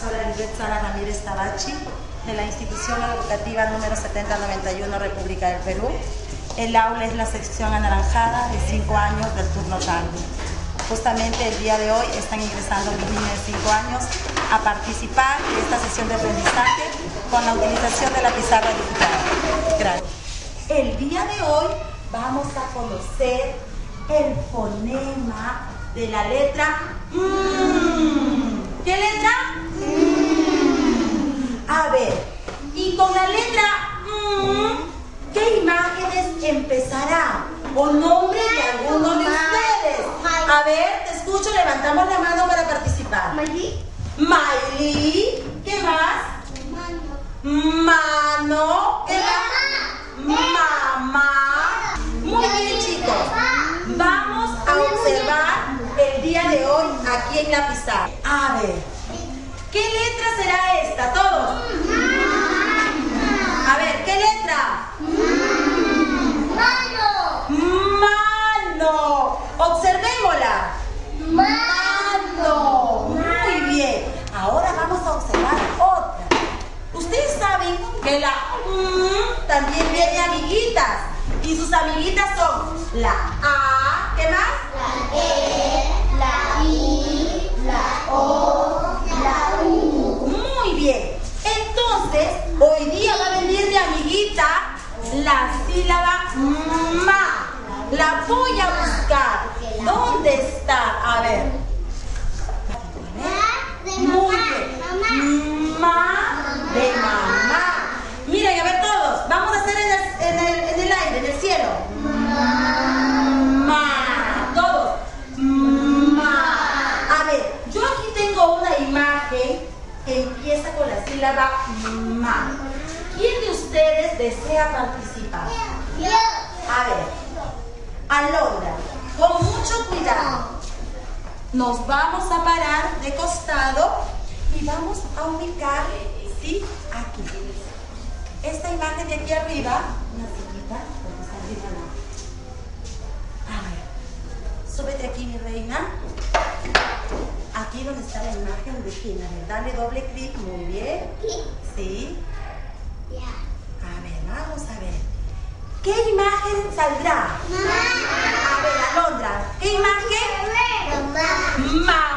profesora Lisbeth Sara Ramírez Tabachi, de la institución educativa número 7091, República del Perú. El aula es la sección anaranjada de 5 años del turno tarde. Justamente el día de hoy están ingresando los niños de 5 años a participar en esta sesión de aprendizaje con la utilización de la pizarra digital. Gracias. El día de hoy vamos a conocer el fonema de la letra M. ¿Qué letra? A ver, y con la letra M, ¿qué imágenes empezará? O nombre de alguno de ustedes. A ver, te escucho, levantamos la mano para participar. Miley. ¿Qué más? Mano. ¿Qué más? Mamá. Muy bien, chicos. Vamos a observar el día de hoy aquí en la pizarra. A ver, ¿qué letra será esta? Todos. A ver, ¿qué letra? Mano. Observémosla. Mano. Muy bien. Ahora vamos a observar otra. Ustedes saben que la también tiene amiguitas. Y sus amiguitas son la A. ¿Qué más? La E, la I, la O, la U. Muy bien. Entonces, hoy día va a venir de amiguita la sílaba ma. La voy a buscar. ¿Dónde está? A ver. Muy bien. Ma de mamá. Miren, a ver todos. Vamos a hacer en el aire, en el cielo. Ma. Todos. Ma. A ver, yo aquí tengo una imagen que empieza con la sílaba ma. ¿Quién de ustedes desea participar? Yo. A ver. Alondra, con mucho cuidado, nos vamos a parar de costado y vamos a ubicar, ¿sí? Aquí. Esta imagen de aquí arriba, una sillita, porque está arriba no. A ver, súbete aquí, mi reina. Aquí donde está la imagen de quién, a ver, dale doble clic, muy bien. ¿Sí? A ver, vamos a ver. ¿Qué imagen saldrá? A ver, Alondra, ¿qué imagen? Mamá.